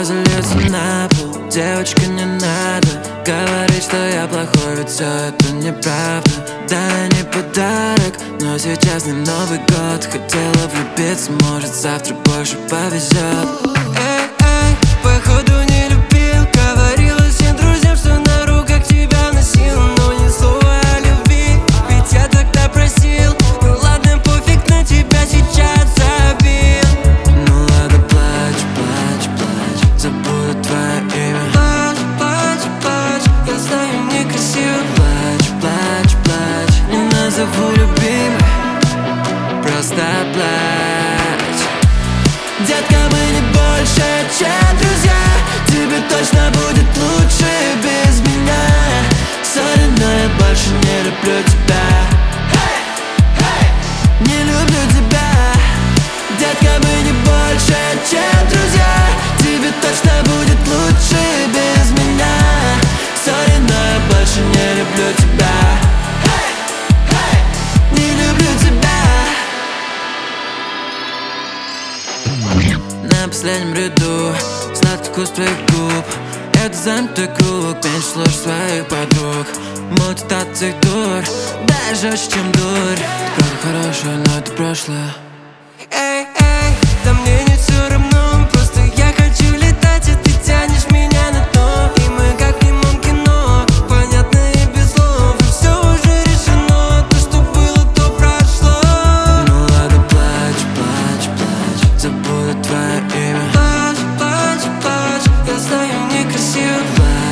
разольется на пол. Девочка, не надо говорить, что я плохой, ведь все это неправда. Да, не подарок, но сейчас не Новый год. Хотела влюбиться, может завтра больше повезет. Эй, эй, походу не любил. Говорила всем друзьям, что на руках тебя носил, но ни слова о любви, ведь я тогда просил. Ну ладно, пофиг, на тебя сейчас забил. Ну ладно, плачь, плачь, плачь, забуду твое имя. Плачь, плачь, плачь, я знаю, некрасиво. Плачь, плачь, плачь, не назову любимой, просто плачь. Детка, мы не больше, чем друзья. Тебе точно будет лучше без меня. Сори, но я больше не люблю тебя. Не люблю тебя. Детка, мы не больше, чем друзья. Тебе точно будет лучше без меня. Сори, но я больше не люблю тебя. Не люблю тебя. На последнем ряду сладкий вкус твоих губ. Это замкнутый круг, меньше слушай своих подруг. Мутит от их дур, даже жестче, чем дурь. Ты правда хорошая, но это прошлое. Эй, эй, да мне не все равно. Просто я хочу летать, и ты тянешь меня на дно. И мы как в немом кино, понятно и без слов. И все уже решено, то, что было, то прошло. Ну ладно, плачь, плачь, плачь, забуду твое имя. Плачь, плачь, плачь, я знаю, некрасиво.